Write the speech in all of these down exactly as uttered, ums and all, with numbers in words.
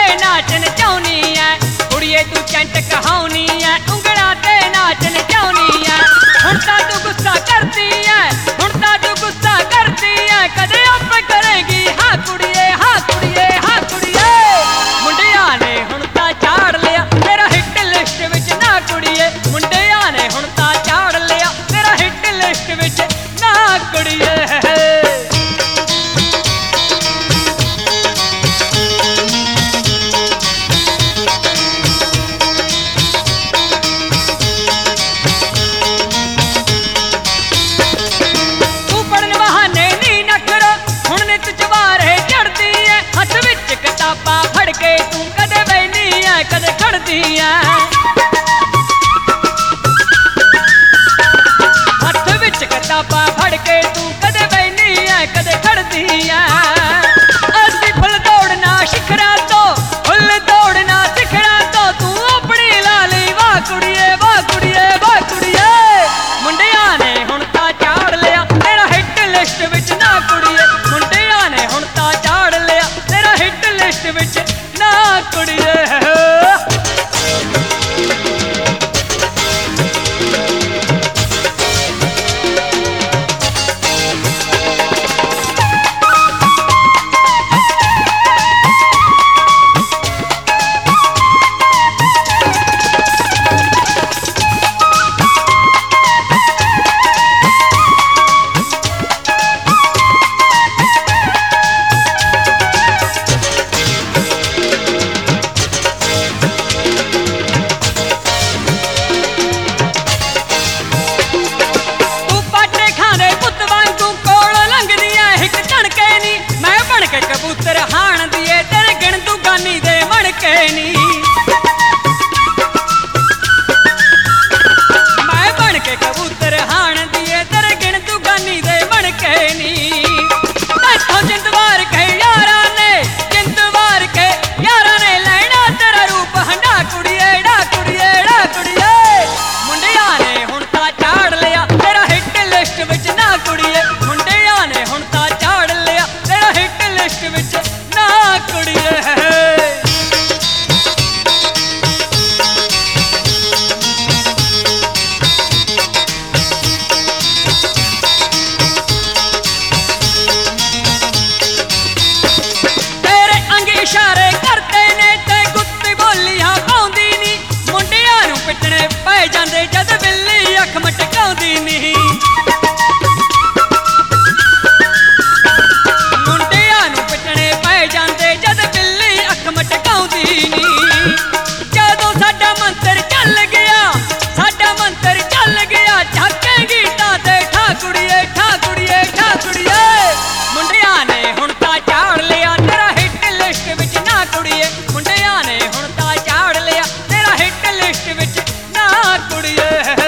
नाच नचाउनी है कुड़िए तू चंट कहाउनी है उंगलां ते नाच नचाउनी है हुण तां तू गुस्सा करदी है हुण तां तू गुस्सा करदी है कदे आपे करेगी हाँ कुड़िए हाँ कुड़िए हाँ कुड़िए मुंडियां ने हुण तां झाड़ लिया तेरा हिट लिस्ट विच ना कुड़िए मुंडियां ने हुण तां झाड़ लिया तेरा हिट लिस्ट विच ना कुड़िए कदे खड़दी है हथ विच किताबां फड़ के तू कदे बैठी है कदे खड़दी है असी फुल दौड़ना शिखरा तो फुल दौड़ना शिखरा तो तू अपनी ला ली वाह कुड़िए वाह कुड़िए वाह कुड़िए मुंडियां ने हुण तां झाड़ लिया तेरा हिट लिस्ट विच ना कुड़िए मुंडियां ने हुण तां झाड़ लिया तेरा हिट लिस्ट विच ना कुड़िए कबूतर हाण दिए तेरे गिण तू गानी दे मणके नी मैं बन के कबूतर हाण दिए तेरे गिण तू गानी दे मणके नी तैथों जिंदवार के यारा ने जिंदवार के यारा ने लेना तेरा रूप हंडा कुड़िए डा कुड़िए डा कुड़िए मुंडियां ने हुण तां झाड़ लिया तेरा हिट लिस्ट विच ना कुड़िए मुंडियां ने हुण तां झाड़ लिया तेरा हिट लिस्ट विच ना कुड़िए तेरे अंग इशारे करते ने ते गुत्ती बोलियां पाउंदी नी मुंडियां नूं पिटणे पै जांदे जद बिल्ली अख मटकाउंदी नी मुंडियां नूं पिटणे पै जांदे जद बिल्ली अख मटकाउंदी नी जदों साडा मंतर चल गया साडा मंतर चल गया झाकेंगी तां ते ठा कुड़िए ठा कुड़िए ठा कुड़िए मुंडियां ने हुण तां झाड़ लिया तेरा हिट लिस्ट विच ना कुड़िए मुंडियां ने हुण तां झाड़ लिया तेरा हिट लिस्ट विच ना कुड़िए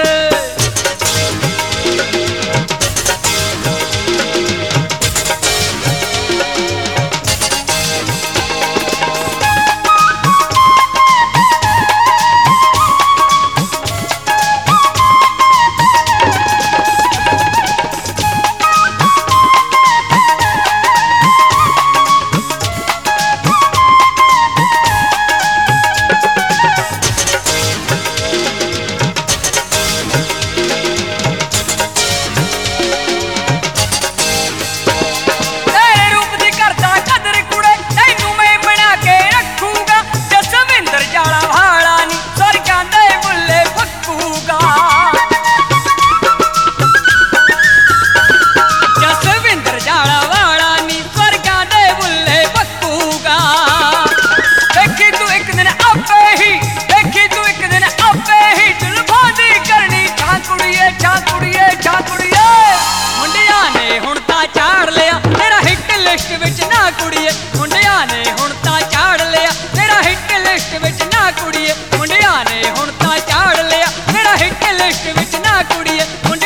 कुड़िए मुंडियां ने हुण तां झाड़ लिया तेरा हिट लिस्ट विच ना कुड़िए मुंडियां ने हुण तां झाड़ लिया तेरा हिट लिस्ट विच ना कुड़िए।